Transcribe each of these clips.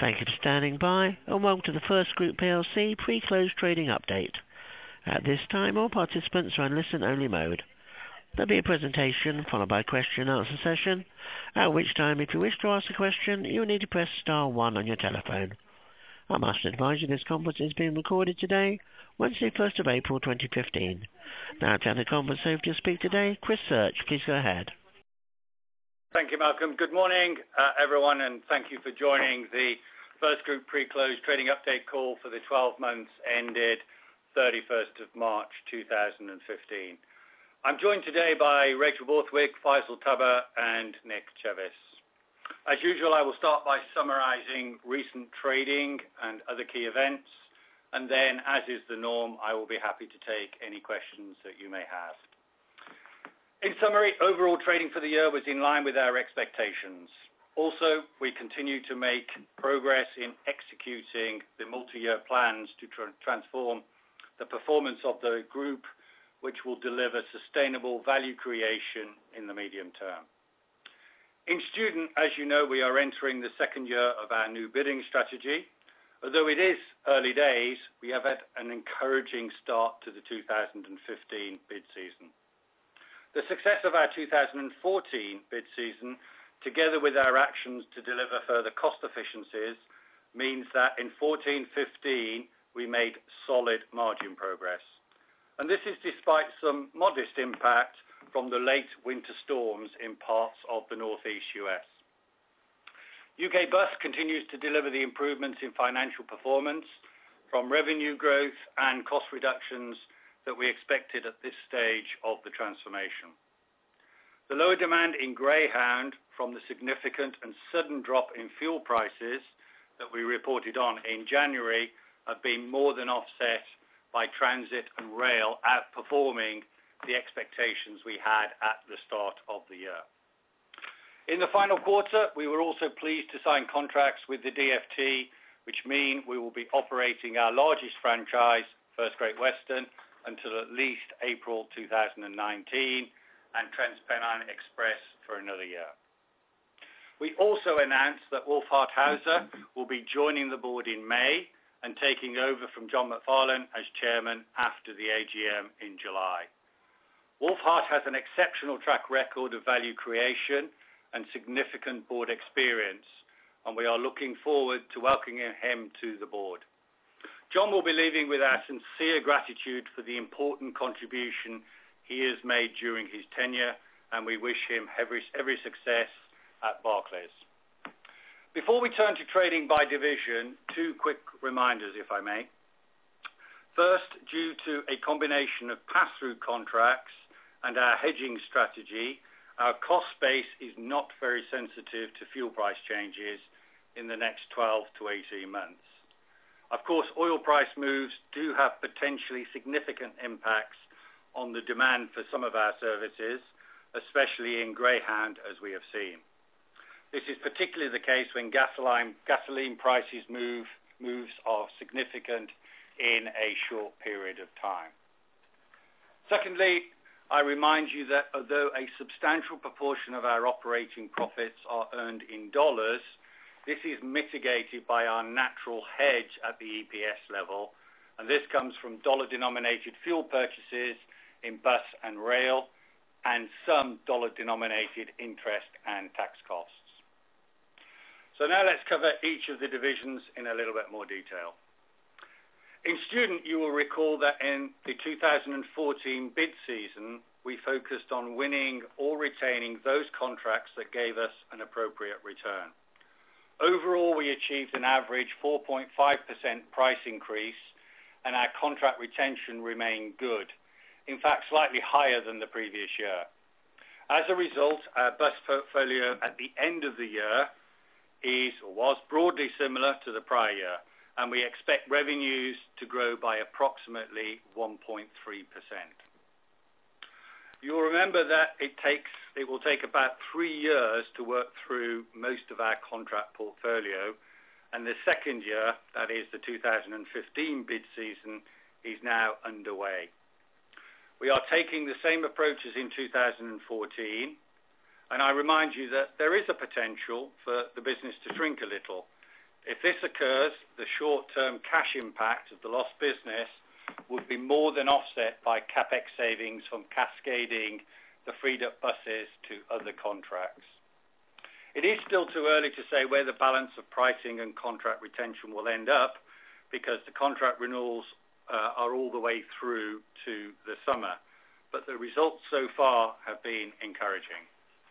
Thank you for standing by, and welcome to the FirstGroup plc pre-close trading update. At this time, all participants are in listen-only mode. There'll be a presentation followed by a question and answer session, at which time, if you wish to ask a question, you will need to press star one on your telephone. I must advise you this conference is being recorded today, Wednesday, 1st of April 2015. Now, to the conference over to speak today, Chris Search. Please go ahead. Thank you, Malcolm. Good morning, everyone, and thank you for joining the FirstGroup pre-close trading update call for the 12 months ended 31st of March 2015. I'm joined today by Rachel Borthwick, Faisal Tabbah, and Nick Chevis. As usual, I will start by summarising recent trading and other key events, and then, as is the norm, I will be happy to take any questions that you may have. In summary, overall trading for the year was in line with our expectations. Also, we continue to make progress in executing the multi-year plans to transform the performance of the group, which will deliver sustainable value creation in the medium term. In student, as you know, we are entering the second year of our new bidding strategy. Although it is early days, we have had an encouraging start to the 2015 bid season. The success of our 2014 bid season, together with our actions to deliver further cost efficiencies, means that in 14-15 we made solid margin progress. And this is despite some modest impact from the late winter storms in parts of the northeast US. UK Bus continues to deliver the improvements in financial performance from revenue growth and cost reductions that we expected at this stage of the transformation. The lower demand in Greyhound from the significant and sudden drop in fuel prices that we reported on in January have been more than offset by transit and rail outperforming the expectations we had at the start of the year. In the final quarter, we were also pleased to sign contracts with the DfT, which mean we will be operating our largest franchise, First Great Western, until at least April 2019, and TransPennine Express for another year. We also announced that Wolf Hart-Hauser will be joining the board in May and taking over from John McFarlane as chairman after the AGM in July. Wolf Hart has an exceptional track record of value creation and significant board experience, and we are looking forward to welcoming him to the board. John will be leaving with our sincere gratitude for the important contribution he has made during his tenure, and we wish him every success at Barclays. Before we turn to trading by division, two quick reminders, if I may. First, due to a combination of pass-through contracts and our hedging strategy, our cost base is not very sensitive to fuel price changes in the next 12 to 18 months. Of course, oil price moves do have potentially significant impacts on the demand for some of our services, especially in Greyhound, as we have seen. This is particularly the case when gasoline prices moves are significant in a short period of time. Secondly, I remind you that although a substantial proportion of our operating profits are earned in dollars, this is mitigated by our natural hedge at the EPS level, and this comes from dollar-denominated fuel purchases in bus and rail, and some dollar-denominated interest and tax costs. So now let's cover each of the divisions in a little bit more detail. In student, you will recall that in the 2014 bid season, we focused on winning or retaining those contracts that gave us an appropriate return. Overall, we achieved an average 4.5% price increase, and our contract retention remained good. In fact, slightly higher than the previous year. As a result, our bus portfolio at the end of the year was broadly similar to the prior year, and we expect revenues to grow by approximately 1.3%. You'll remember that it will take about 3 years to work through most of our contract portfolio, and the second year, that is the 2015 bid season, is now underway. We are taking the same approach as in 2014, and I remind you that there is a potential for the business to shrink a little, If this occurs, the short-term cash impact of the lost business would be more than offset by CapEx savings from cascading the freed-up buses to other contracts. It is still too early to say where the balance of pricing and contract retention will end up because the contract renewals are all the way through to the summer, but the results so far have been encouraging.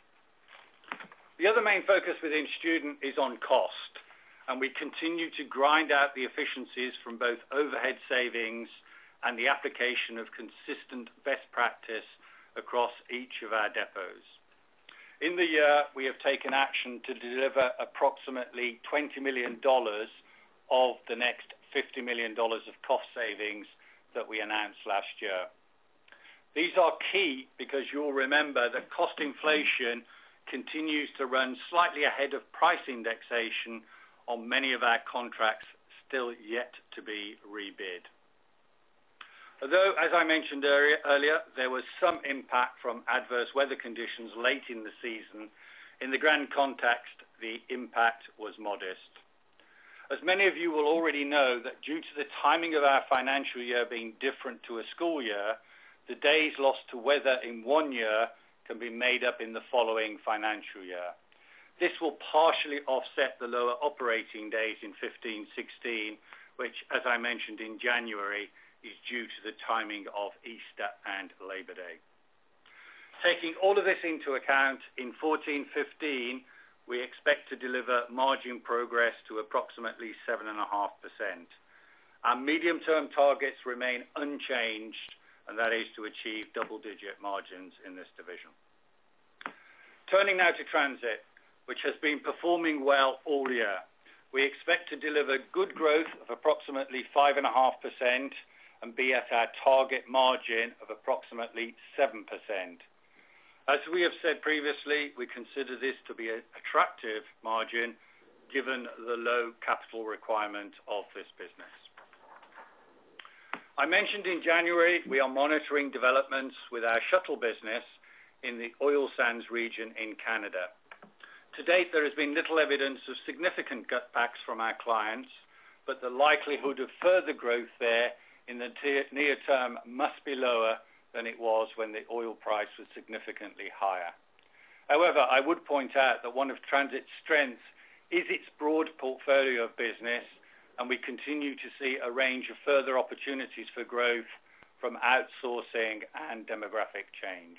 The other main focus within student is on cost, and we continue to grind out the efficiencies from both overhead savings and the application of consistent best practice across each of our depots. In the year, we have taken action to deliver approximately $20 million of the next $50 million of cost savings that we announced last year. These are key because you'll remember that cost inflation continues to run slightly ahead of price indexation on many of our contracts still yet to be rebid. Although, as I mentioned earlier, there was some impact from adverse weather conditions late in the season, in the grand context, the impact was modest. As many of you will already know, that due to the timing of our financial year being different to a school year, the days lost to weather in one year can be made up in the following financial year. This will partially offset the lower operating days in 15-16, which, as I mentioned in January, is due to the timing of Easter and Labor Day. Taking all of this into account, in 14-15, we expect to deliver margin progress to approximately 7.5%. Our medium-term targets remain unchanged, and that is to achieve double-digit margins in this division. Turning now to Transit, which has been performing well all year. We expect to deliver good growth of approximately 5.5% and be at our target margin of approximately 7%. As we have said previously, we consider this to be an attractive margin given the low capital requirement of this business. I mentioned in January we are monitoring developments with our shuttle business in the oil sands region in Canada. To date, there has been little evidence of significant cutbacks from our clients, but the likelihood of further growth there in the near term must be lower than it was when the oil price was significantly higher. However, I would point out that one of Transit's strengths is its broad portfolio of business, and we continue to see a range of further opportunities for growth from outsourcing and demographic change.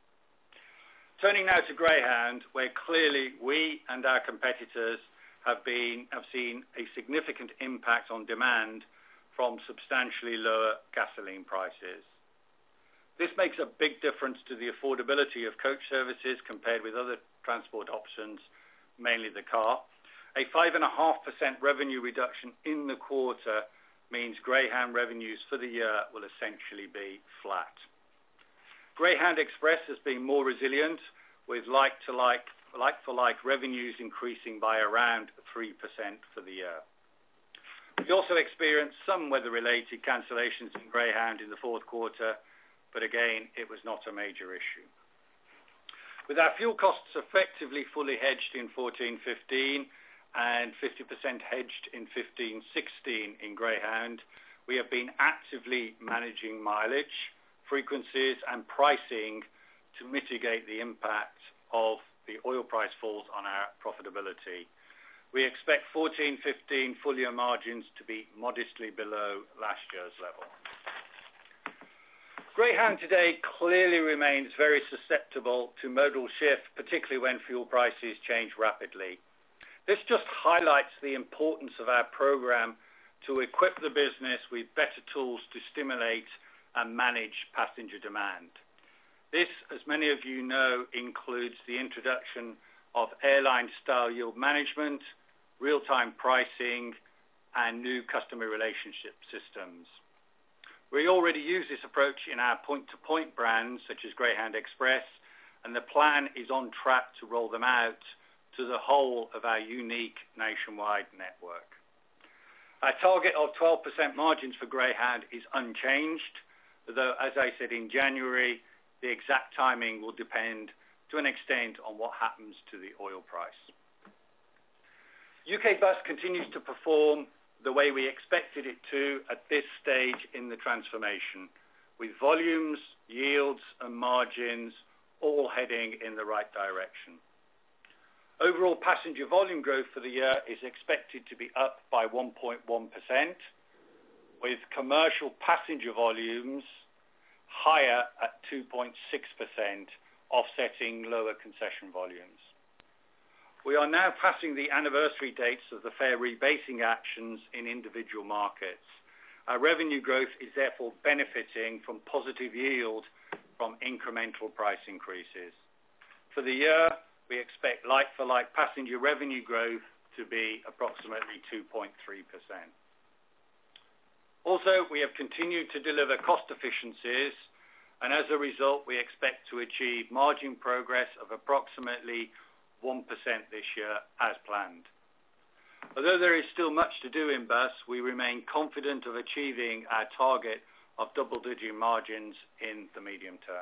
Turning now to Greyhound, where clearly we and our competitors have seen a significant impact on demand from substantially lower gasoline prices. This makes a big difference to the affordability of coach services compared with other transport options, mainly the car. A 5.5% revenue reduction in the quarter means Greyhound revenues for the year will essentially be flat. Greyhound Express has been more resilient, with like-for-like revenues increasing by around 3% for the year. We also experienced some weather-related cancellations in Greyhound in the fourth quarter, but again, it was not a major issue. With our fuel costs effectively fully hedged in 14-15 and 50% hedged in 15-16 in Greyhound, we have been actively managing mileage, frequencies and pricing to mitigate the impact of the oil price falls on our profitability. We expect 14-15 full-year margins to be modestly below last year's level. Greyhound today clearly remains very susceptible to modal shift, particularly when fuel prices change rapidly. This just highlights the importance of our program to equip the business with better tools to stimulate and manage passenger demand. This, as many of you know, includes the introduction of airline-style yield management, real-time pricing, and new customer relationship systems. We already use this approach in our point-to-point brands, such as Greyhound Express, and the plan is on track to roll them out to the whole of our unique nationwide network. Our target of 12% margins for Greyhound is unchanged, though, as I said in January, the exact timing will depend to an extent on what happens to the oil price. UK Bus continues to perform the way we expected it to at this stage in the transformation, with volumes, yields and margins all heading in the right direction. Overall passenger volume growth for the year is expected to be up by 1.1%, with commercial passenger volumes higher at 2.6%, offsetting lower concession volumes. We are now passing the anniversary dates of the fare rebasing actions in individual markets. Our revenue growth is therefore benefiting from positive yield from incremental price increases. For the year, we expect like-for-like passenger revenue growth to be approximately 2.3%. Also, we have continued to deliver cost efficiencies, and as a result, we expect to achieve margin progress of approximately 1% this year as planned. Although there is still much to do in bus, we remain confident of achieving our target of double-digit margins in the medium term.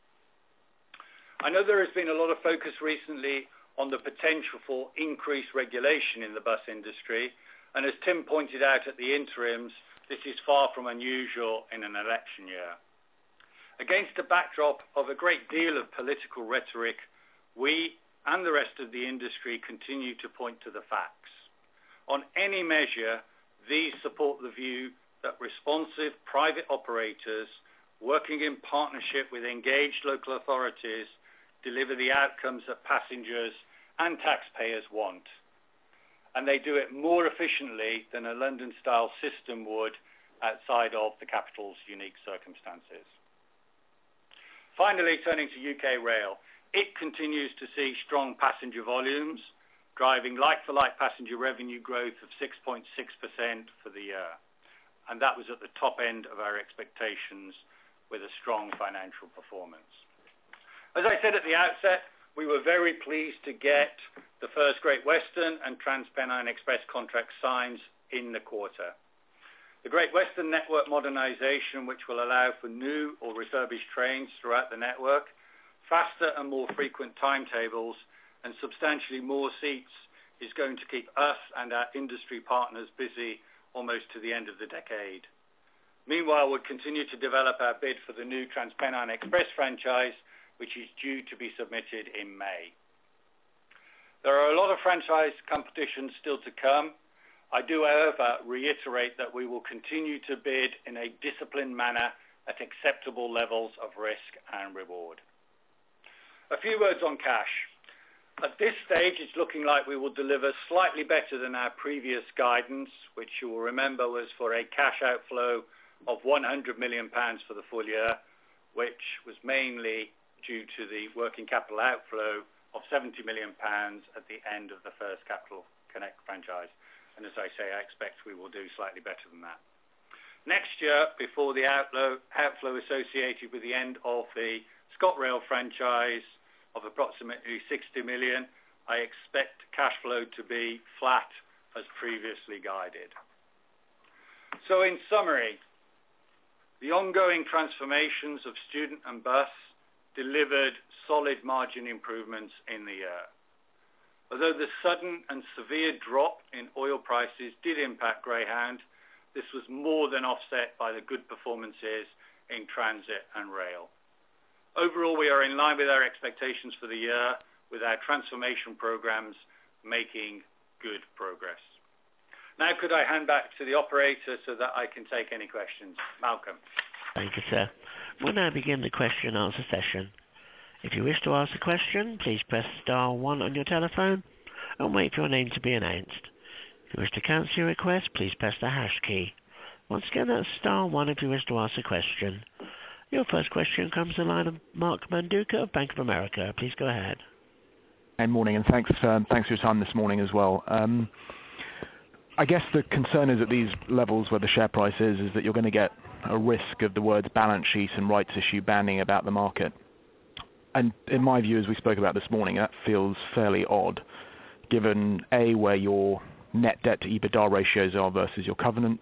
I know there has been a lot of focus recently on the potential for increased regulation in the bus industry, and as Tim pointed out at the interims, this is far from unusual in an election year. Against a backdrop of a great deal of political rhetoric, we and the rest of the industry continue to point to the facts. On any measure, these support the view that responsive private operators working in partnership with engaged local authorities deliver the outcomes that passengers and taxpayers want. And they do it more efficiently than a London-style system would outside of the capital's unique circumstances. Finally, turning to UK Rail, it continues to see strong passenger volumes, driving like-for-like passenger revenue growth of 6.6% for the year. And that was at the top end of our expectations with a strong financial performance. As I said at the outset, we were very pleased to get the first Great Western and TransPennine Express contract signs in the quarter. The Great Western network modernisation, which will allow for new or refurbished trains throughout the network, faster and more frequent timetables, and substantially more seats, is going to keep us and our industry partners busy almost to the end of the decade. Meanwhile, we'll continue to develop our bid for the new TransPennine Express franchise, which is due to be submitted in May. There are a lot of franchise competitions still to come. I do, however, reiterate that we will continue to bid in a disciplined manner at acceptable levels of risk and reward. A few words on cash. At this stage, it's looking like we will deliver slightly better than our previous guidance, which you will remember was for a cash outflow of £100 million for the full year, which was mainly due to the working capital outflow of £70 million at the end of the first Capital Connect franchise. And as I say, I expect we will do slightly better than that. Next year, before the outflow associated with the end of the ScotRail franchise of approximately 60 million, I expect cash flow to be flat as previously guided. So in summary, the ongoing transformations of student and bus delivered solid margin improvements in the year. Although the sudden and severe drop in oil prices did impact Greyhound, this was more than offset by the good performances in transit and rail. Overall, we are in line with our expectations for the year, with our transformation programs making good progress. Now could I hand back to the operator so that I can take any questions? Malcolm. Thank you, sir. We'll now begin the question and answer session. If you wish to ask a question, please press star 1 on your telephone and wait for your name to be announced. If you wish to cancel your request, please press the hash key. Once again, that's star 1 if you wish to ask a question. Your first question comes to the line of Mark Manduka of Bank of America. Please go ahead. Good morning, and thanks for your time this morning as well. I guess the concern is at these levels where the share price is that you're going to get a risk of the words balance sheet and rights issue banning about the market. And in my view, as we spoke about this morning, that feels fairly odd, given A, where your net debt to EBITDA ratios are versus your covenants,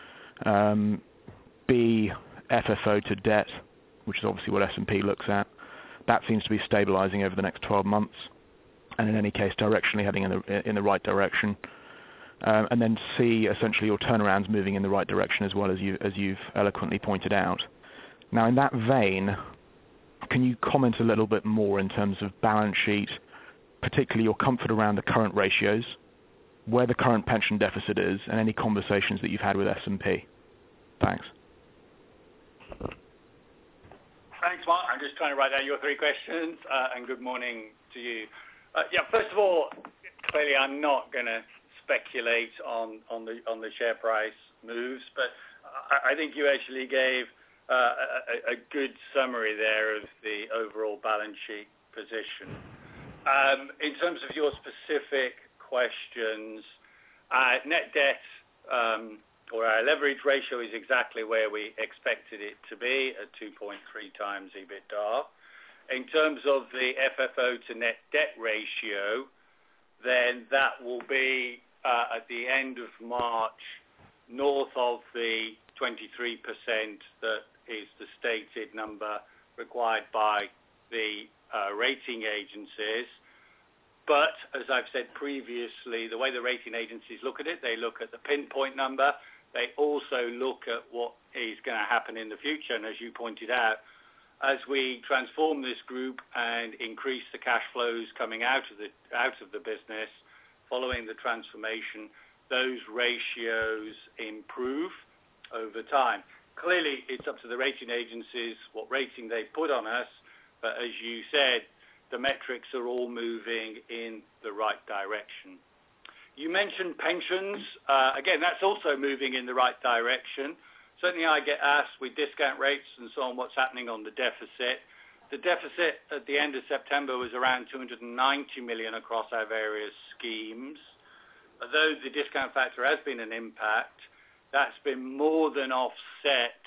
B, FFO to debt, which is obviously what S&P looks at. That seems to be stabilising over the next 12 months. and in any case directionally heading in the right direction. And then C, essentially your turnarounds moving in the right direction as well, as you've eloquently pointed out. Now, in that vein, can you comment a little bit more in terms of balance sheet, particularly your comfort around the current ratios, where the current pension deficit is, and any conversations that you've had with S&P? Thanks. Thanks, Mark. I'm just trying to write down your three questions, and good morning to you. First of all, clearly I'm not going to speculate on the share price moves, but I think you actually gave a good summary there of the overall balance sheet position. In terms of your specific questions, net debt or our leverage ratio is exactly where we expected it to be at 2.3 times EBITDA. In terms of the FFO to net debt ratio, then that will be at the end of March north of the 23% that is the stated number required by the rating agencies. But as I've said previously, the way the rating agencies look at it, they look at the pinpoint number. They also look at what is going to happen in the future. And as you pointed out, as we transform this group and increase the cash flows coming out of the business following the transformation, those ratios improve over time. Clearly, it's up to the rating agencies what rating they put on us, but as you said, the metrics are all moving in the right direction. You mentioned pensions. Again, that's also moving in the right direction. Certainly I get asked with discount rates and so on what's happening on the deficit. The deficit at the end of September was around 290 million across our various schemes. Although the discount factor has been an impact, that's been more than offset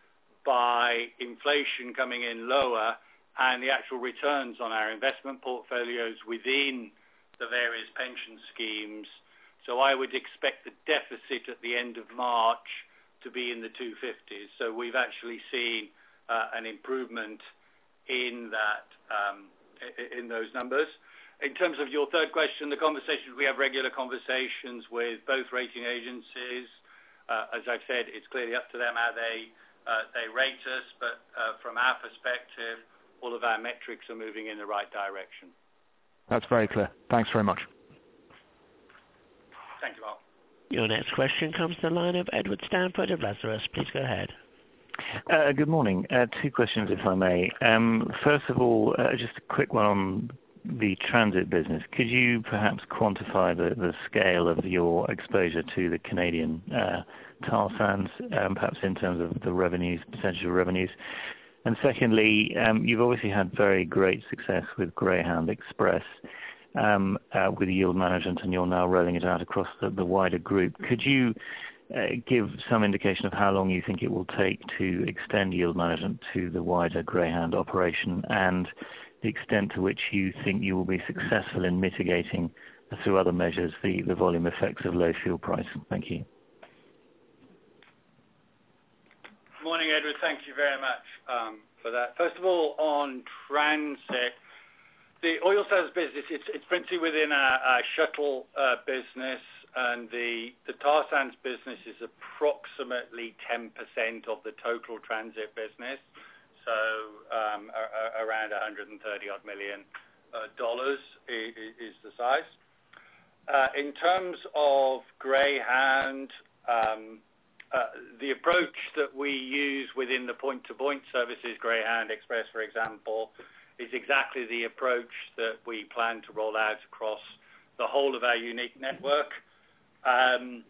by inflation coming in lower and the actual returns on our investment portfolios within the various pension schemes. So I would expect the deficit at the end of March to be in the 250s. So we've actually seen an improvement in that, in those numbers. In terms of your third question, the conversations, we have regular conversations with both rating agencies. As I've said, it's clearly up to them how they rate us, but from our perspective, all of our metrics are moving in the right direction. That's very clear. Thanks very much. Thank you, Mark. Your next question comes to the line of Edward Stanford of Lazarus. Please go ahead. Good morning. Two questions, if I may. First of all, just a quick one on the transit business. Could you perhaps quantify the scale of your exposure to the Canadian tar sands, perhaps in terms of the revenues, percentage of revenues? And secondly, you've obviously had very great success with Greyhound Express with yield management, and you're now rolling it out across the wider group. Could you give some indication of how long you think it will take to extend yield management to the wider Greyhound operation, and the extent to which you think you will be successful in mitigating through other measures the volume effects of low fuel price? Thank you. Morning, Edward. Thank you very much for that. First of all, on transit, the oil sales business, it's principally within our shuttle business, and the tar sands business is approximately 10% of the total transit business, so around $130 million is the size. In terms of Greyhound, the approach that we use within the point-to-point services, Greyhound Express, for example, is exactly the approach that we plan to roll out across the whole of our unique network. And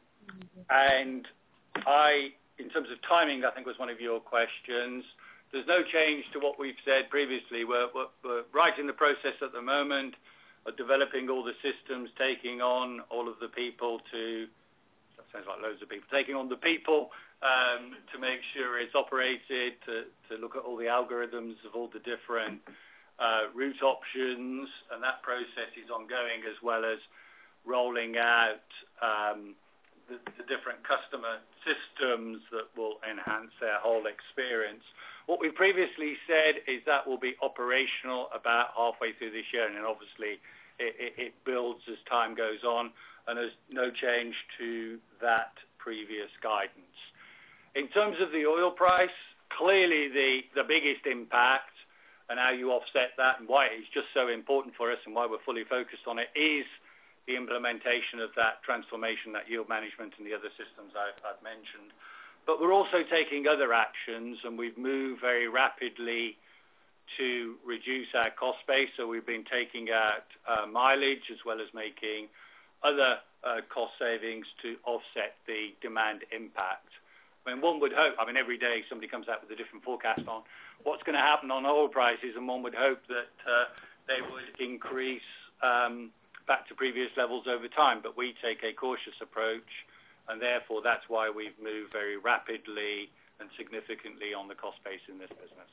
in terms of timing, I think was one of your questions, there's no change to what we've said previously. We're right in the process at the moment of developing all the systems, taking on all of the people that sounds like loads of people, taking on the people to make sure it's operated, to look at all the algorithms of all the different route options, and that process is ongoing, as well as rolling out the different customer systems that will enhance their whole experience. What we previously said is that will be operational about halfway through this year, and then obviously it builds as time goes on, and there's no change to that previous guidance. In terms of the oil price, clearly the biggest impact and how you offset that and why it's just so important for us and why we're fully focused on it is the implementation of that transformation, that yield management and the other systems I've mentioned. But we're also taking other actions, and we've moved very rapidly to reduce our cost base. So we've been taking out mileage as well as making other cost savings to offset the demand impact. I mean, one would hope, every day somebody comes out with a different forecast on what's going to happen on oil prices, and one would hope that they would increase back to previous levels over time. But we take a cautious approach, and therefore that's why we've moved very rapidly and significantly on the cost base in this business.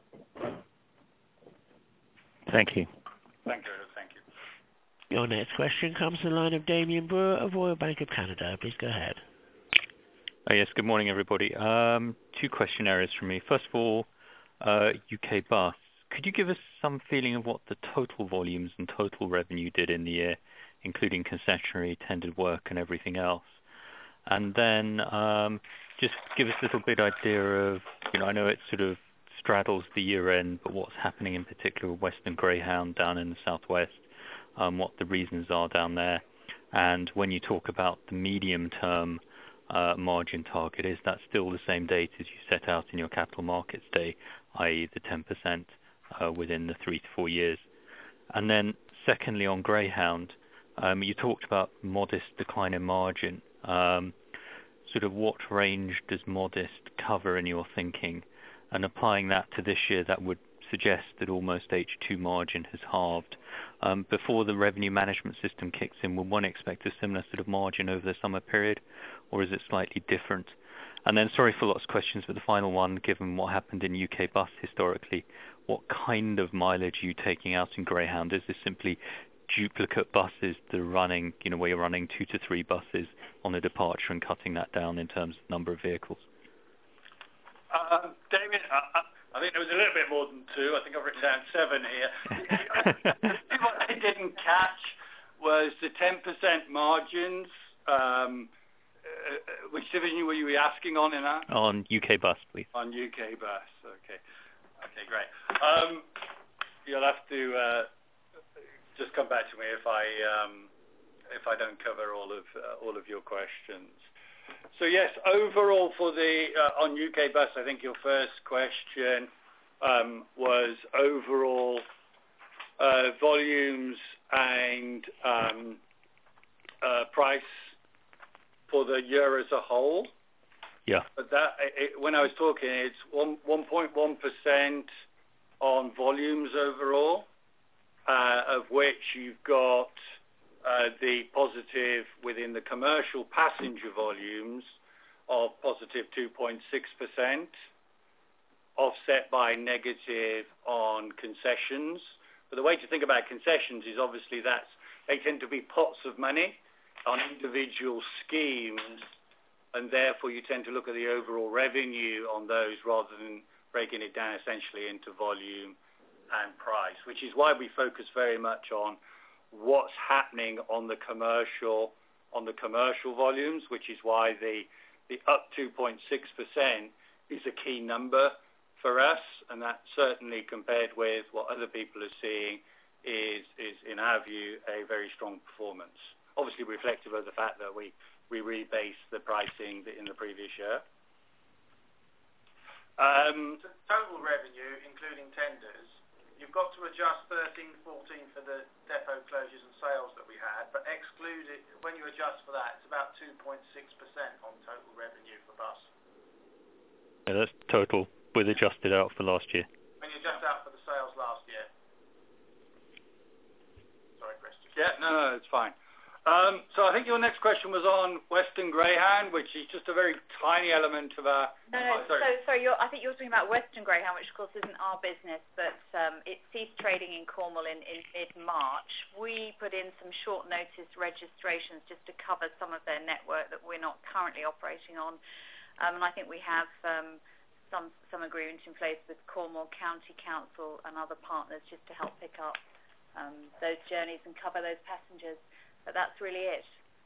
Thank you. Thank you. Thank you. Your next question comes to the line of Damien Brewer of Royal Bank of Canada. Please go ahead. Yes, good morning, everybody. Two question areas from me. First of all, UK bus. Could you give us some feeling of what the total volumes and total revenue did in the year, including concessionary, tendered work, and everything else? And then just give us a little bit idea of, I know it sort of straddles the year end, but what's happening in particular with Western Greyhound down in the southwest, what the reasons are down there. And when you talk about the medium term margin target, is that still the same date as you set out in your capital markets day, i.e. the 10% within the 3 to 4 years? And then secondly, on Greyhound, you talked about modest decline in margin. Sort of what range does modest cover in your thinking? And applying that to this year, that would suggest that almost H2 margin has halved. Before the revenue management system kicks in, will one expect a similar sort of margin over the summer period, or is it slightly different? And then, sorry for lots of questions, but the final one, given what happened in UK bus historically, what kind of mileage are you taking out in Greyhound? Is this simply duplicate buses that are running, where you're running 2 to 3 buses on a departure and cutting that down in terms of number of vehicles? David, I think there was a little bit more than 2. I think I've written down 7 here. What I didn't catch was the 10% margins. Which division were you asking on in that? On UK bus, please. On UK bus. Okay, great. You'll have to just come back to me if I don't cover all of your questions. So yes, overall for the on UK bus, I think your first question was overall volumes and price for the year as a whole. Yeah. But when I was talking, it's 1.1% on volumes overall, of which you've got the positive within the commercial passenger volumes of positive 2.6%, offset by negative on concessions. But the way to think about concessions is obviously they tend to be pots of money on individual schemes, and therefore you tend to look at the overall revenue on those rather than breaking it down essentially into volume and price, which is why we focus very much on what's happening on the commercial volumes, which is why the up 2.6% is a key number for us, and that certainly compared with what other people are seeing is in our view a very strong performance. Obviously reflective of the fact that we rebased the pricing in the previous year. Total revenue, including tenders, you've got to adjust 13-14 for the depot closures and sales that we had, but exclude it, when you adjust for that, it's about 2.6% on total revenue for bus. Yeah, that's total, with adjusted out for last year. When you adjust out for the sales last year. Sorry, Christian. Yeah, no, it's fine. So I think your next question was on Western Greyhound, which is just a very tiny element of our... No, sorry. I think you're talking about Western Greyhound, which of course isn't our business, but it ceased trading in Cornwall in mid-March. We put in some short notice registrations just to cover some of their network that we're not currently operating on. And I think we have some agreement in place with Cornwall County Council and other partners just to help pick up those journeys and cover those passengers. But that's really it.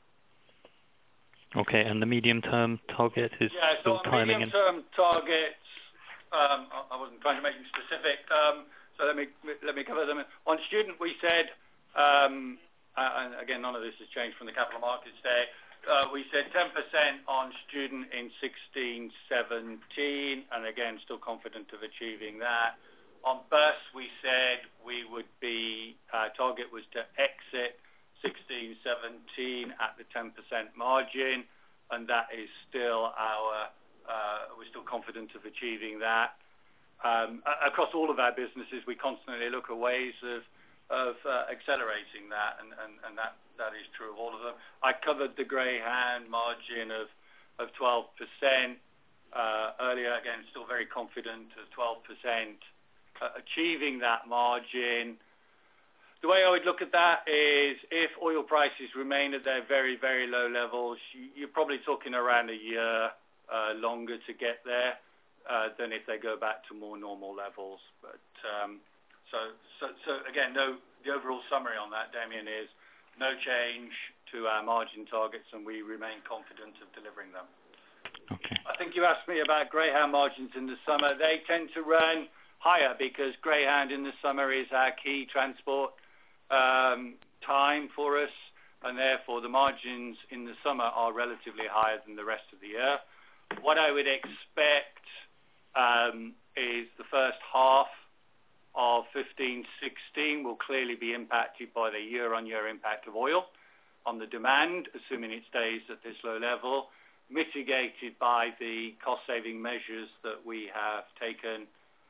Okay, and the medium-term target is still timing? Medium-term targets, I wasn't trying to make them specific, so let me cover them. On student, we said, and again, none of this has changed from the Capital Markets Day, we said 10% on student in 16-17, and again, still confident of achieving that. On bus, we said our target was to exit 16-17 at the 10% margin, and that is still we're still confident of achieving that. Across all of our businesses, we constantly look at ways of accelerating that, and that is true of all of them. I covered the Greyhound margin of 12% earlier. Again, still very confident of 12% achieving that margin. The way I would look at that is if oil prices remain at their very, very low levels, you're probably talking around a year longer to get there than if they go back to more normal levels. But so again, the overall summary on that, Damien, is no change to our margin targets, and we remain confident of delivering them. Okay. I think you asked me about Greyhound margins in the summer. They tend to run higher because Greyhound in the summer is our key transport time for us, and therefore the margins in the summer are relatively higher than the rest of the year. What I would expect is the first half of 15-16 will clearly be impacted by the year-on-year impact of oil on the demand, assuming it stays at this low level, mitigated by the cost-saving measures that we have taken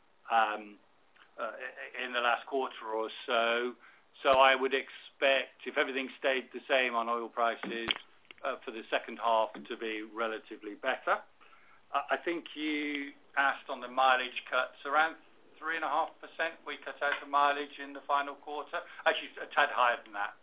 in the last quarter or so. So I would expect, if everything stayed the same on oil prices, for the second half to be relatively better. I think you asked on the mileage cuts, around 3.5% we cut out of mileage in the final quarter. Actually, a tad higher than that.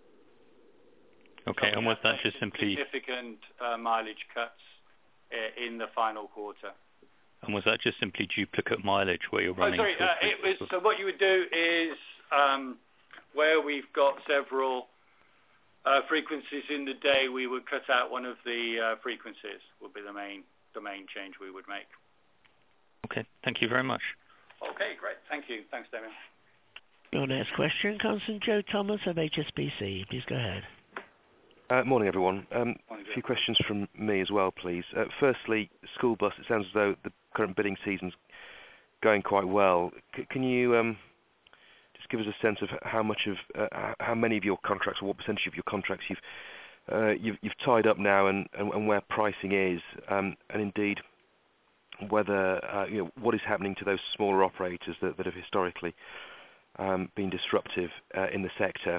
Okay, so and was that just simply significant mileage cuts in the final quarter? And was that just simply duplicate mileage where you're running? So what you would do is where we've got several frequencies in the day, we would cut out one of the frequencies. Would be the main change we would make. Okay, thank you very much. Okay, great. Thank you. Thanks, Damien. Your next question comes from Joe Thomas of HSBC. Please go ahead. Morning, everyone. Morning, a few questions from me as well, please. Firstly, school bus. It sounds as though the current bidding season's going quite well. Can you just give us a sense of how many of your contracts, or what percentage of your contracts you've tied up now, and where pricing is, and indeed whether what is happening to those smaller operators that have historically been disruptive in the sector.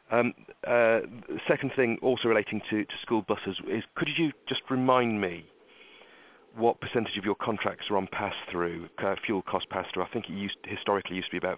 Second thing, also relating to school buses, is could you just remind me what percentage of your contracts are on pass-through, fuel cost pass-through? I think it historically used to be about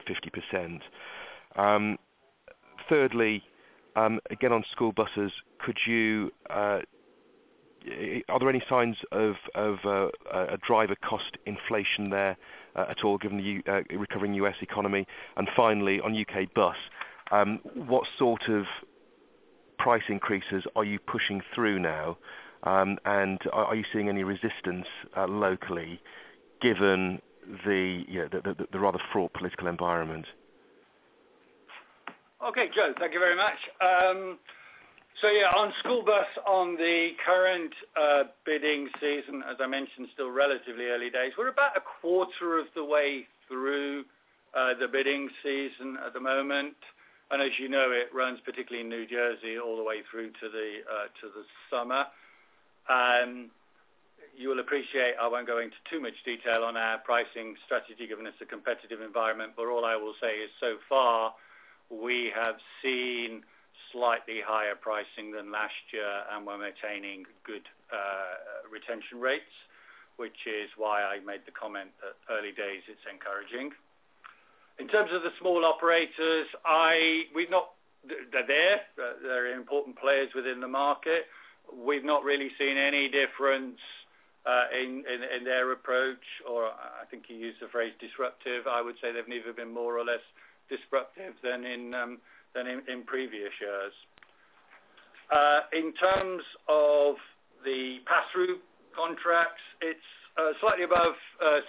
50%. Thirdly, again on school buses, could you are there any signs of a driver cost inflation there at all, given the recovering US economy? And finally, on UK bus, what sort of price increases are you pushing through now? And are you seeing any resistance locally, given the rather fraught political environment? Okay, Joe, thank you very much. So yeah, on school bus, on the current bidding season, as I mentioned, still relatively early days. We're about a quarter of the way through the bidding season at the moment, and as you know, it runs particularly in New Jersey all the way through to the summer. You will appreciate I won't go into too much detail on our pricing strategy, given it's a competitive environment. But all I will say is, so far, we have seen slightly higher pricing than last year, and we're maintaining good retention rates, which is why I made the comment that early days it's encouraging. In terms of the small operators, they're important players within the market. We've not really seen any difference in their approach, or I think you used the phrase disruptive. I would say they've neither been more or less disruptive than in previous years. In terms of the pass-through contracts, it's slightly above 60%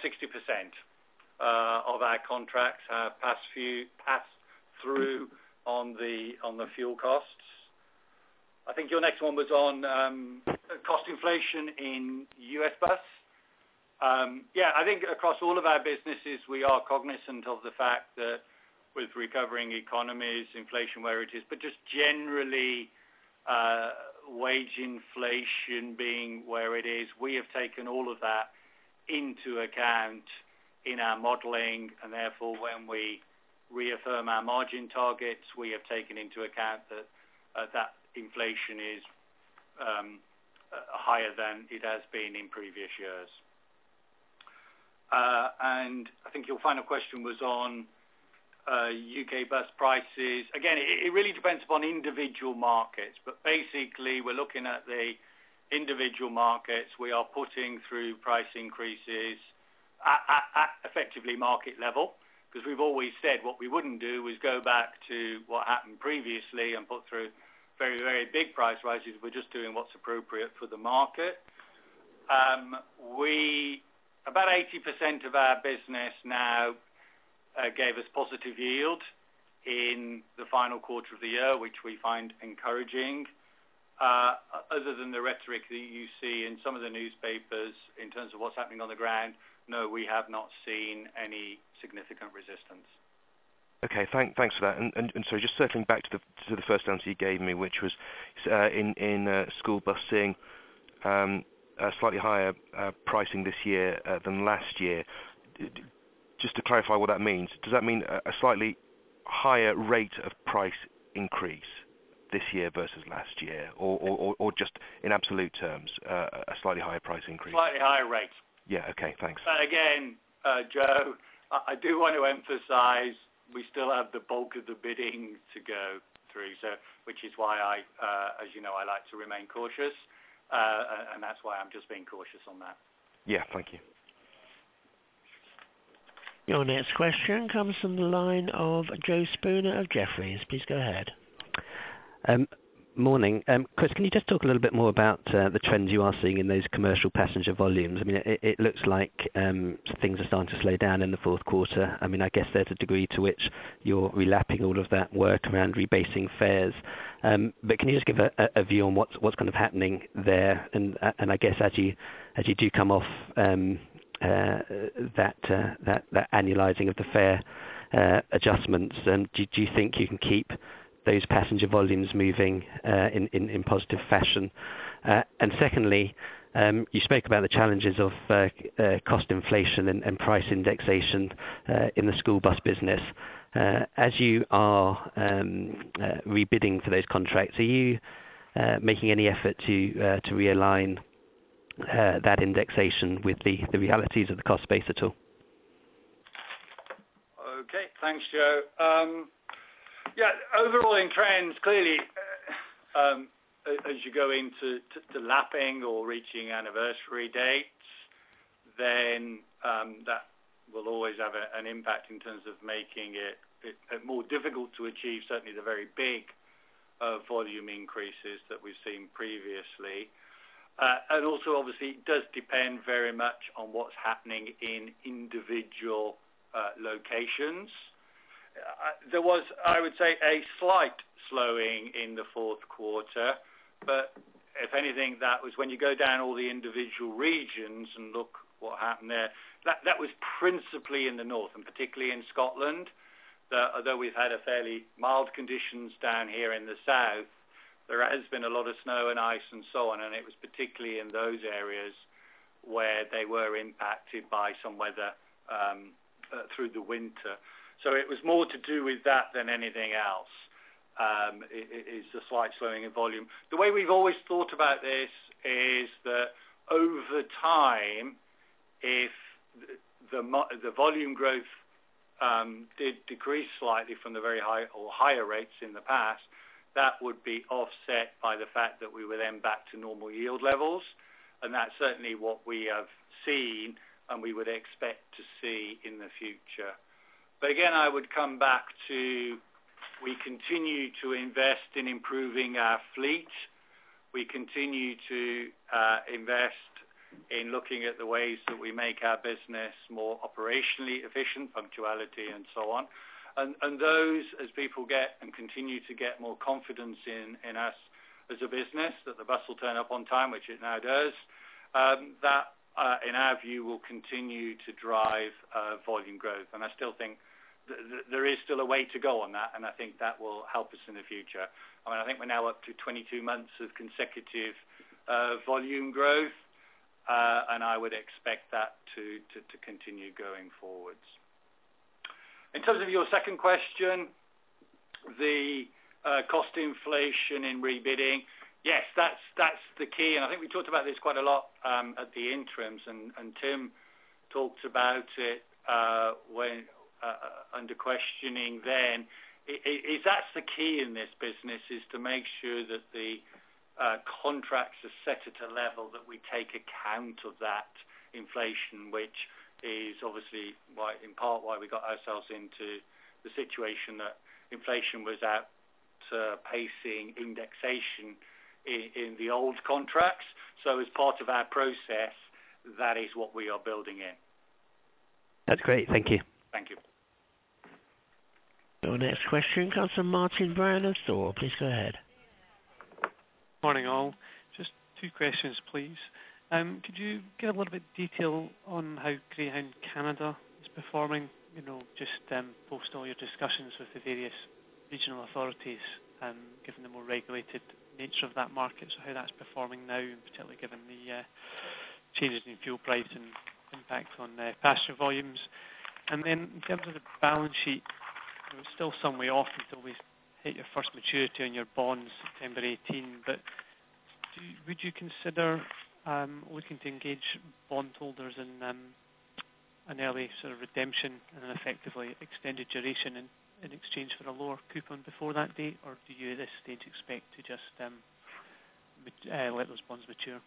of our contracts have pass-through on the fuel costs. I think your next one was on cost inflation in US bus. I think across all of our businesses, we are cognizant of the fact that with recovering economies, inflation where it is, but just generally wage inflation being where it is, we have taken all of that into account in our modeling, and therefore when we reaffirm our margin targets, we have taken into account that that inflation is higher than it has been in previous years. And I think your final question was on UK bus prices. Again, it really depends upon individual markets, but basically we're looking at the individual markets. We are putting through price increases at effectively market level, because we've always said what we wouldn't do was go back to what happened previously and put through very, very big price rises. We're just doing what's appropriate for the market. About 80% of our business now gave us positive yield in the final quarter of the year, which we find encouraging. Other than the rhetoric that you see in some of the newspapers in terms of what's happening on the ground, no, we have not seen any significant resistance. Okay, thanks for that. And so just circling back to the first answer you gave me, which was in school bus seeing slightly higher pricing this year than last year. Just to clarify what that means, does that mean a slightly higher rate of price increase this year versus last year, or just in absolute terms, a slightly higher price increase? Slightly higher rate. Yeah, okay, thanks. But again, Joe, I do want to emphasize we still have the bulk of the bidding to go through, so which is why I, as you know, I like to remain cautious, and that's why I'm just being cautious on that. Yeah, thank you. Your next question comes from the line of Joe Spooner of Jefferies. Please go ahead. Morning. Chris, can you just talk a little bit more about the trends you are seeing in those commercial passenger volumes? I mean, it looks like things are starting to slow down in the fourth quarter. I mean, I guess there's a degree to which you're relapping all of that work around rebasing fares. But can you just give a view on what's kind of happening there? And I guess as you do come off that annualizing of the fare adjustments, do you think you can keep those passenger volumes moving in positive fashion? And secondly, you spoke about the challenges of cost inflation and price indexation in the school bus business. As you are rebidding for those contracts, are you making any effort to realign that indexation with the realities of the cost base at all? Okay, thanks, Joe. Yeah, overall in trends, clearly, as you go into lapping or reaching anniversary dates, then that will always have an impact in terms of making it more difficult to achieve, certainly the very big volume increases that we've seen previously. And also, obviously, it does depend very much on what's happening in individual locations. There was, I would say, a slight slowing in the fourth quarter, but if anything, that was when you go down all the individual regions and look what happened there. That was principally in the north, and particularly in Scotland. Although we've had a fairly mild conditions down here in the south, there has been a lot of snow and ice and so on, and it was particularly in those areas where they were impacted by some weather through the winter. So it was more to do with that than anything else. It is a slight slowing in volume. The way we've always thought about this is that over time, if the volume growth did decrease slightly from the very high or higher rates in the past, that would be offset by the fact that we were then back to normal yield levels. And that's certainly what we have seen and we would expect to see in the future. But again, I would come back to we continue to invest in improving our fleet. We continue to invest in looking at the ways that we make our business more operationally efficient, punctuality and so on. And those, as people get and continue to get more confidence in us as a business, that the bus will turn up on time, which it now does, that in our view will continue to drive volume growth. And I still think there is still a way to go on that, and I think that will help us in the future. I mean, I think we're now up to 22 months of consecutive volume growth, and I would expect that to continue going forwards. In terms of your second question, the cost inflation in rebidding, yes, that's the key, and I think we talked about this quite a lot at the interims, and Tim talked about it when under questioning then. That's the key in this business, is to make sure that the contracts are set at a level that we take account of that inflation, which is obviously in part why we got ourselves into the situation that inflation was outpacing indexation in the old contracts. So as part of our process, that is what we are building in. That's great. Thank you. Thank you. Your next question comes from Martin Brown of Thor. Please go ahead. Morning all. Just two questions, please. Could you give a little bit of detail on how Greyhound Canada is performing, just post all your discussions with the various regional authorities, given the more regulated nature of that market, so how that's performing now, and particularly given the changes in fuel price and impact on passenger volumes. And then in terms of the balance sheet, it's still some way off until we hit your first maturity on your bonds, September 18, but would you consider looking to engage bondholders in an early sort of redemption and an effectively extended duration in exchange for a lower coupon before that date, or do you at this stage expect to just let those bonds mature?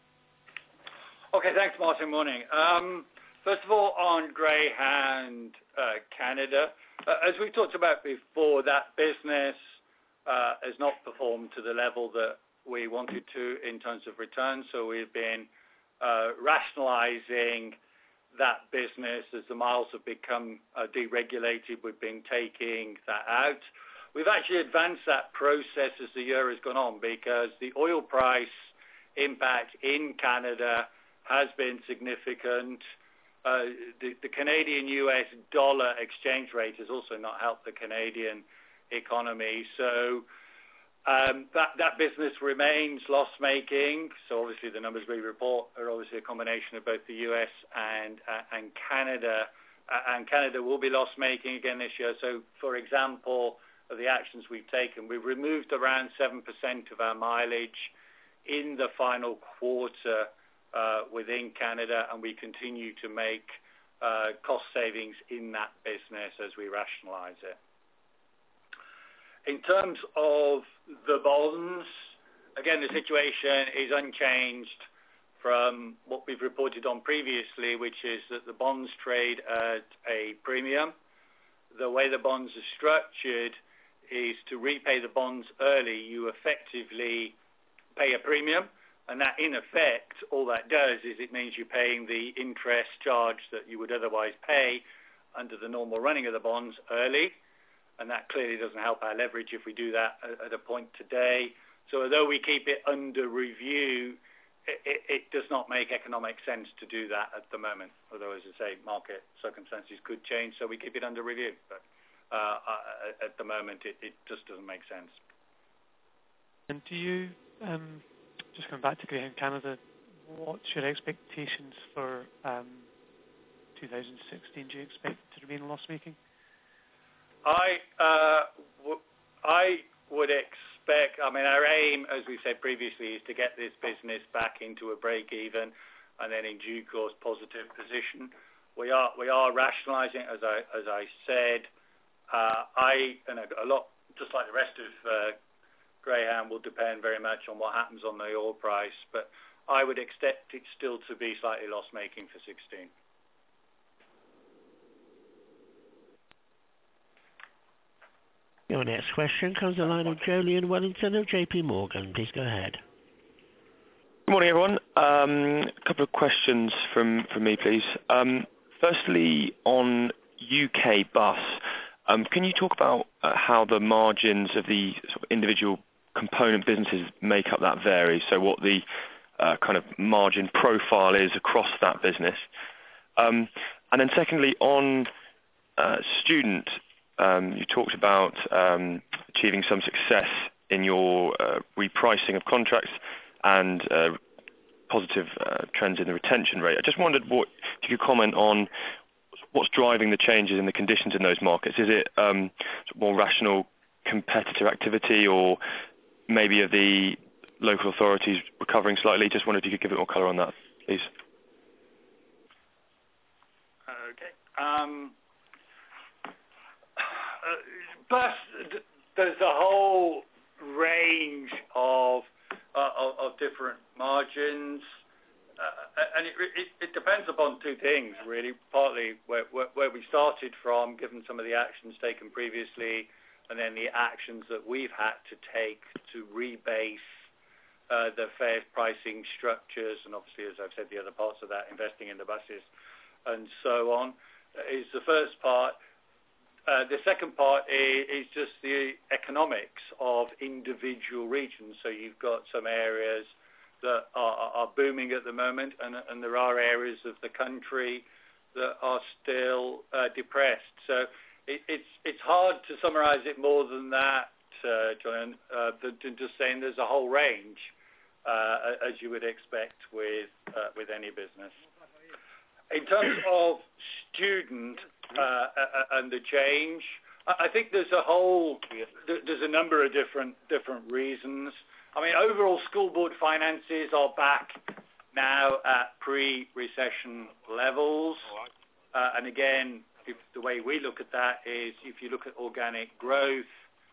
Okay, thanks, Martin. Morning. First of all, on Greyhound Canada, as we talked about before, that business has not performed to the level that we wanted to in terms of returns. So we've been rationalizing that business as the miles have become deregulated. We've been taking that out. We've actually advanced that process as the year has gone on, because the oil price impact in Canada has been significant. The Canadian-US dollar exchange rate has also not helped the Canadian economy. So that business remains loss-making. So obviously the numbers we report are obviously a combination of both the US and Canada. And Canada will be loss-making again this year. So, for example, of the actions we've taken, we've removed around 7% of our mileage in the final quarter within Canada, and we continue to make cost savings in that business as we rationalize it. In terms of the bonds, again, the situation is unchanged from what we've reported on previously, which is that the bonds trade at a premium. The way the bonds are structured is to repay the bonds early. You effectively pay a premium, and that, in effect, all that does is it means you're paying the interest charge that you would otherwise pay under the normal running of the bonds early, and that clearly doesn't help our leverage if we do that at a point today. So although we keep it under review, it does not make economic sense to do that at the moment, although, as I say, market circumstances could change, so we keep it under review. But at the moment, it just doesn't make sense. And do you, just going back to Greyhound Canada, what's your expectations for 2016? Do you expect to remain loss-making? I would expect, our aim, as we said previously, is to get this business back into a break-even and then in due course positive position. We are rationalizing, as I said. And a lot, just like the rest of Greyhound, will depend very much on what happens on the oil price, but I would expect it still to be slightly loss-making for 16. Your next question comes to the line of Julian Wellington of JP Morgan. Please go ahead. Good morning, everyone. A couple of questions from me, please. Firstly, on UK bus, can you talk about how the margins of the sort of individual component businesses make up that vary? So what the kind of margin profile is across that business. And then secondly, on student, you talked about achieving some success in your repricing of contracts and positive trends in the retention rate. I just wondered if you could comment on what's driving the changes in the conditions in those markets. Is it more rational competitive activity, or maybe are the local authorities recovering slightly? Just wondered if you could give a bit more colour on that, please. Okay. Plus, there's a whole range of different margins, and it depends upon two things, really. Partly where we started from, given some of the actions taken previously, and then the actions that we've had to take to rebase the fare pricing structures, and obviously, as I've said, the other parts of that, investing in the buses and so on, is the first part. The second part is just the economics of individual regions. So you've got some areas that are booming at the moment, and there are areas of the country that are still depressed. So it's hard to summarise it more than that, John, than just saying there's a whole range, as you would expect with any business. In terms of student and the change, I think there's a number of different reasons. I mean, overall school board finances are back now at pre-recession levels. And again, the way we look at that is if you look at organic growth,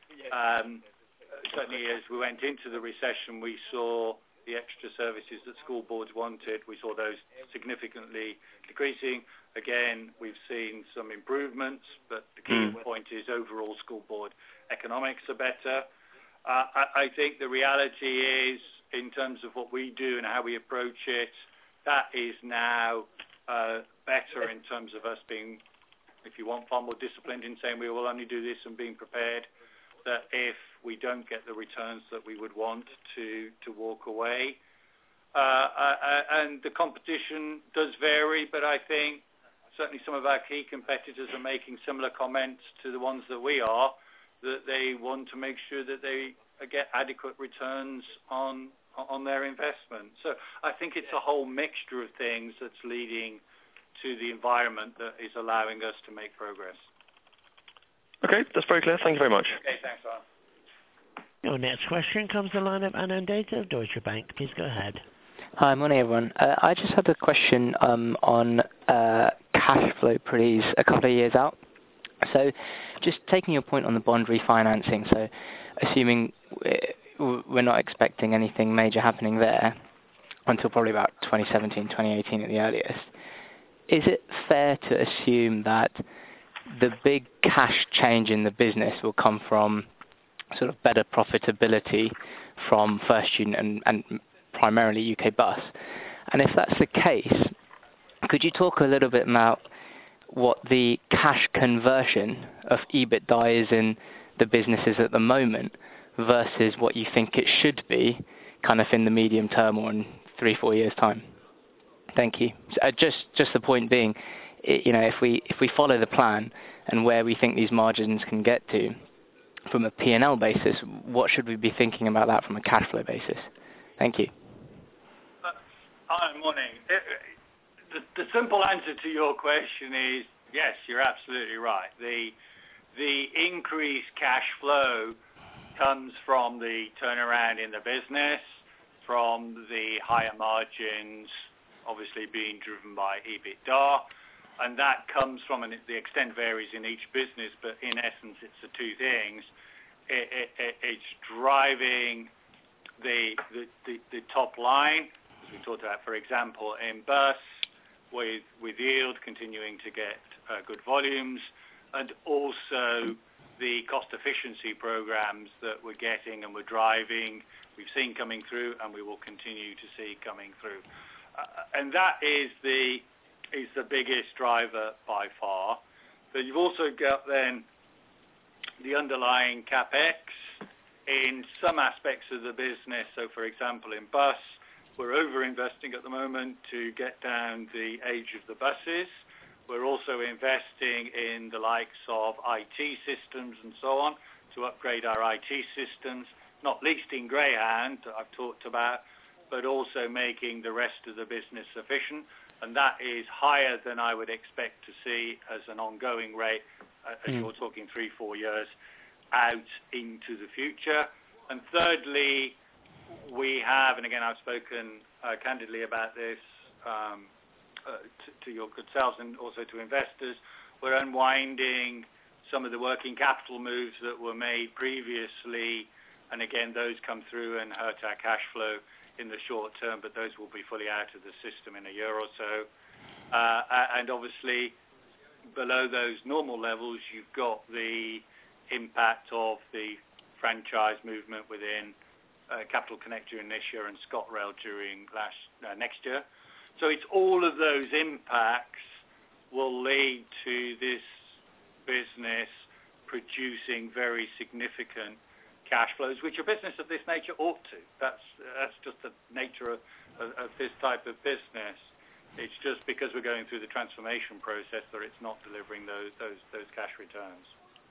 certainly as we went into the recession, we saw the extra services that school boards wanted. We saw those significantly decreasing. Again, we've seen some improvements, but the key point is overall school board economics are better. I think the reality is, in terms of what we do and how we approach it, that is now better in terms of us being, if you want, far more disciplined in saying we will only do this and being prepared that if we don't get the returns that we would want to walk away. And the competition does vary, but I think certainly some of our key competitors are making similar comments to the ones that we are, that they want to make sure that they get adequate returns on their investment. So I think it's a whole mixture of things that's leading to the environment that is allowing us to make progress. Okay, that's very clear. Thank you very much. Okay, thanks, Alan. Your next question comes to the line of Anand Data of Deutsche Bank. Please go ahead. Hi, morning everyone. I just had a question on cash flow, please, a couple of years out. So just taking your point on the bond refinancing, so assuming we're not expecting anything major happening there until probably about 2017, 2018 at the earliest, is it fair to assume that the big cash change in the business will come from sort of better profitability from First Student and primarily UK Bus? And if that's the case, could you talk a little bit about what the cash conversion of EBITDA is in the businesses at the moment versus what you think it should be kind of in the medium term or in 3-4 years' time? Thank you. Just the point being, you know, if we follow the plan and where we think these margins can get to from a P&L basis, what should we be thinking about that from a cash flow basis? Thank you. Hi, morning. The simple answer to your question is yes, you're absolutely right. The increased cash flow comes from the turnaround in the business, from the higher margins obviously being driven by EBITDA, and that comes from, and the extent varies in each business, but in essence it's the two things. It's driving the top line, as we talked about, for example, in bus, with yield continuing to get good volumes, and also the cost efficiency programs that we're getting and we're driving, we've seen coming through, and we will continue to see coming through. And that is the biggest driver by far. But you've also got then the underlying CapEx in some aspects of the business. So, for example, in bus, we're over-investing at the moment to get down the age of the buses. We're also investing in the likes of IT systems and so on to upgrade our IT systems, not least in Greyhound, I've talked about, but also making the rest of the business efficient. And that is higher than I would expect to see as an ongoing rate, as you're talking 3-4 years out into the future. And thirdly, we have, and again, I've spoken candidly about this to your good selves and also to investors, we're unwinding some of the working capital moves that were made previously, and again, those come through and hurt our cash flow in the short term, but those will be fully out of the system in a year or so. And obviously, below those normal levels, you've got the impact of the franchise movement within Capital Connect during this year and ScotRail during next year. So it's all of those impacts will lead to this business producing very significant cash flows, which a business of this nature ought to. That's just the nature of this type of business. It's just because we're going through the transformation process that it's not delivering those cash returns.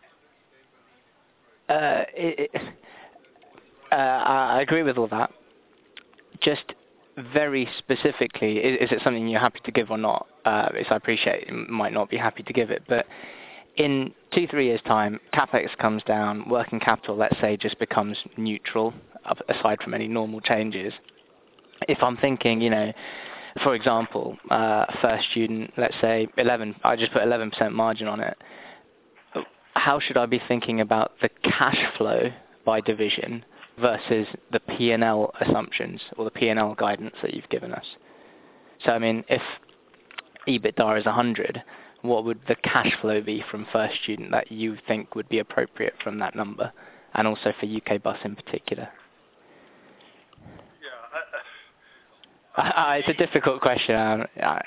I agree with all that. Just very specifically, is it something you're happy to give or not? I appreciate you might not be happy to give it, but in 2-3 years' time, CapEx comes down, working capital, let's say, just becomes neutral, aside from any normal changes. If I'm thinking, for example, first student, let's say 11, I just put 11% margin on it. How should I be thinking about the cash flow by division versus the P&L assumptions or the P&L guidance that you've given us? So, I mean, if EBITDA is 100, what would the cash flow be from first student that you think would be appropriate from that number, and also for UK Bus in particular? It's a difficult question. I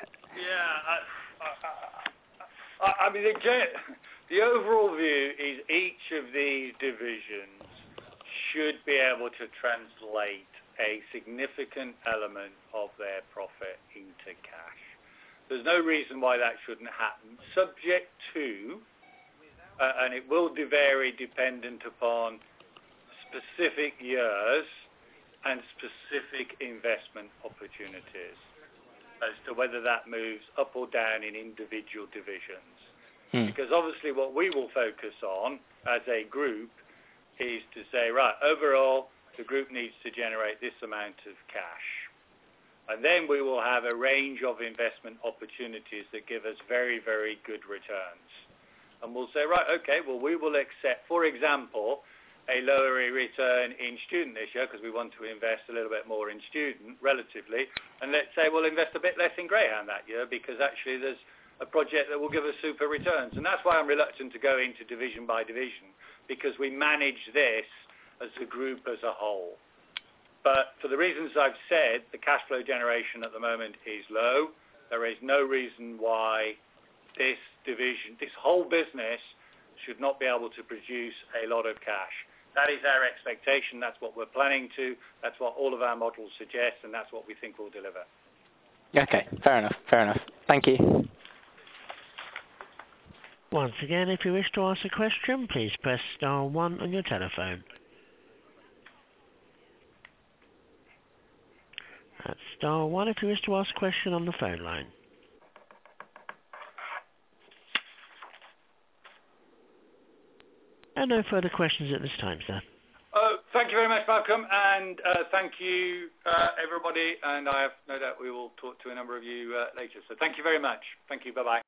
mean, the overall view is each of these divisions should be able to translate a significant element of their profit into cash. There's no reason why that shouldn't happen, subject to, and it will vary dependent upon specific years and specific investment opportunities as to whether that moves up or down in individual divisions. Because obviously what we will focus on as a group is to say, right, overall, the group needs to generate this amount of cash. And then we will have a range of investment opportunities that give us very, very good returns. And we'll say, right, okay, well, we will accept, for example, a lower return in student this year because we want to invest a little bit more in student relatively. And let's say we'll invest a bit less in Greyhound that year because actually there's a project that will give us super returns. And that's why I'm reluctant to go into division by division, because we manage this as a group as a whole. But for the reasons I've said, the cash flow generation at the moment is low. There is no reason why this division, this whole business, should not be able to produce a lot of cash. That is our expectation. That's what we're planning to. That's what all of our models suggest, and that's what we think will deliver. Okay, fair enough. Thank you. Once again, if you wish to ask a question, please press star 1 on your telephone. That's star 1 if you wish to ask a question on the phone line. And no further questions at this time, sir. Thank you very much, Malcolm, and thank you, everybody, and I have no doubt we will talk to a number of you later. So thank you very much. Thank you. Bye-bye.